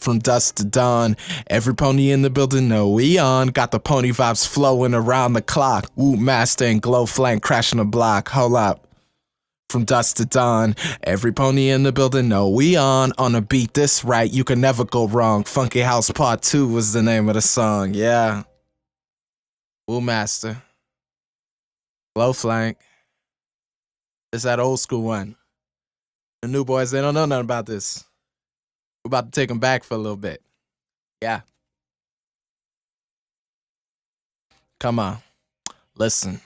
from dusk to dawn. Every pony in the building know we on. Got the pony vibes flowing around the clock. Woo Master and Glow Flank crashing the block. Hold up. From dusk to dawn, every pony in the building know we on. On a beat this right, you can never go wrong. Funky House Part 2 was the name of the song, yeah. Woo Master. Glow Flank. It's that old school one. The new boys, they don't know nothing about this. We're about to take them back for a little bit. Yeah. Come on. Listen.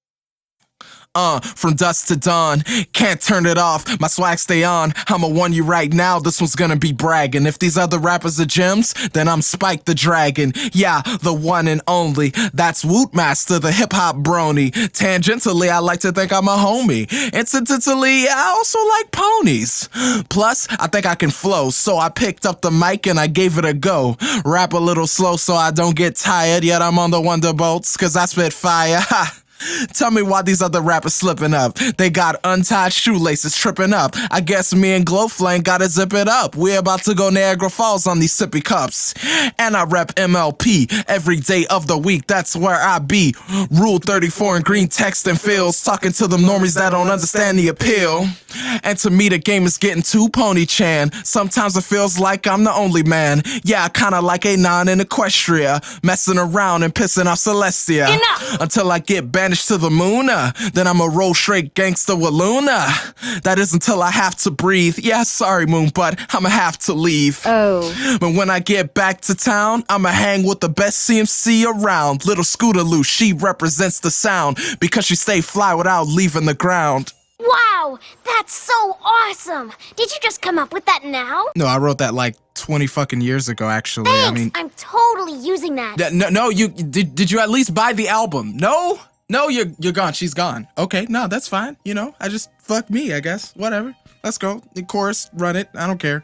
From dusk to dawn, can't turn it off, my swag stay on. I'ma warn you right now, this one's gonna be bragging. If these other rappers are gems, then I'm Spike the Dragon. Yeah, the one and only, that's Woot Master, the hip-hop brony. Tangentially, I like to think I'm a homie. Incidentally, I also like ponies. Plus, I think I can flow, so I picked up the mic and I gave it a go. Rap a little slow so I don't get tired, yet I'm on the Wonderbolts, cause I spit fire. Ha! Tell me why these other rappers slipping up. They got untied shoelaces tripping up. I guess me and Glowflame gotta zip it up. We're about to go Niagara Falls on these sippy cups. And I rep MLP every day of the week. That's where I be. Rule 34 in green text and fields. Talking to them normies that don't understand the appeal. And to me the game is getting too pony-chan. Sometimes it feels like I'm the only man. Yeah, kinda like A9 in Equestria. Messing around and pissing off Celestia. Enough! Until I get banished to the moon, then I'm a roll straight gangster with Luna. That is until I have to breathe. Yeah, sorry Moon, but I'ma have to leave. Oh. But when I get back to town, I'ma hang with the best CMC around. Little Scootaloo, she represents the sound because she stay fly without leaving the ground. Wow, that's so awesome. Did you just come up with that now? No, I wrote that like 20 fucking years ago, actually. Thanks, I mean, I'm totally using that. no, you did you at least buy the album? No? No, you're gone. She's gone. Okay, no, that's fine. You know, I just fuck me, I guess. Whatever. Let's go. The chorus, run it. I don't care.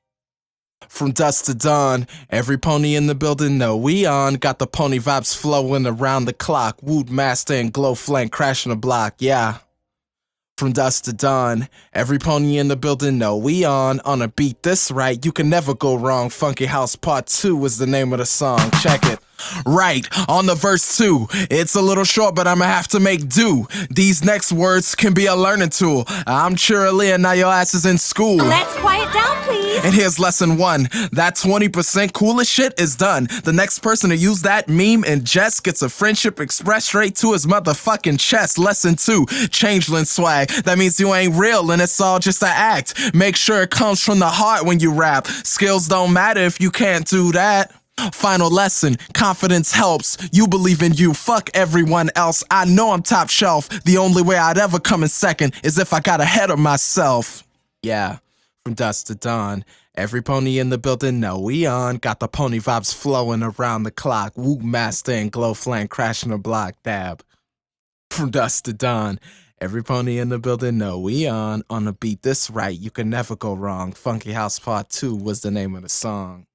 From dusk to dawn, every pony in the building know we on. Got the pony vibes flowing around the clock. Woot Master and Glow Flank crashing the block. Yeah. From dusk to dawn, every pony in the building know we on. On a beat this right, you can never go wrong. Funky House Part 2 was the name of the song. Check it. Right, on the verse 2. It's a little short, but I'ma have to make do. These next words can be a learning tool. I'm Cheerilee, now your ass is in school. Let's quiet down, please. And here's lesson 1. That 20% coolest shit is done. The next person to use that meme and jest gets a friendship expressed straight to his motherfucking chest. Lesson 2. Changeling swag. That means you ain't real and it's all just an act. Make sure it comes from the heart when you rap. Skills don't matter if you can't do that. Final lesson, confidence helps. You believe in you, fuck everyone else. I know I'm top shelf. The only way I'd ever come in second is if I got ahead of myself. Yeah, from dusk to dawn, every pony in the building know we on. Got the pony vibes flowing around the clock. Woo Master and Glow Flank crashing the block. Dab. From dusk to dawn, every pony in the building know we on. On a beat this right, you can never go wrong. Funky House Part 2 was the name of the song.